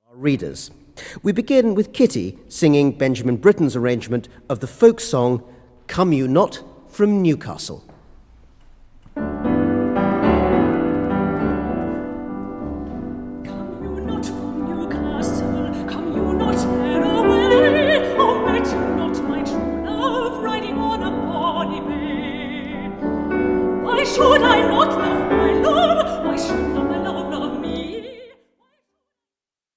Readers. We begin with Kitty singing Benjamin Britten's arrangement of the folk song Come You Not from Newcastle. Should I not love my love? Why should not my love